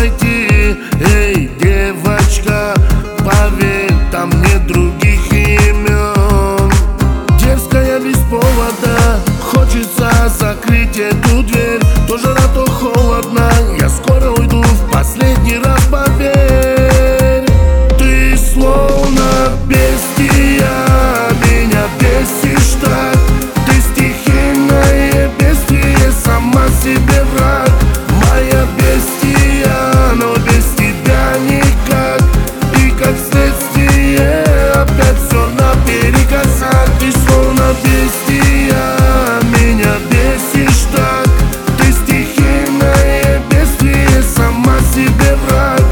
найти. Эй, девочка, поверь, там нет других имен. Дерзкая без повода, хочется закрыть эту дверь. То жара, то холодно, я скоро уйду в последний раз, поверь. Ты словно бестия, меня бесишь так. Ты стихийное бестие, сама себе враг. Моя бестия, но без тебя никак. И как следствие опять все наперекосяк. Ты словно бестия, меня бесишь так. Ты стихийное бестие, сама себе враг.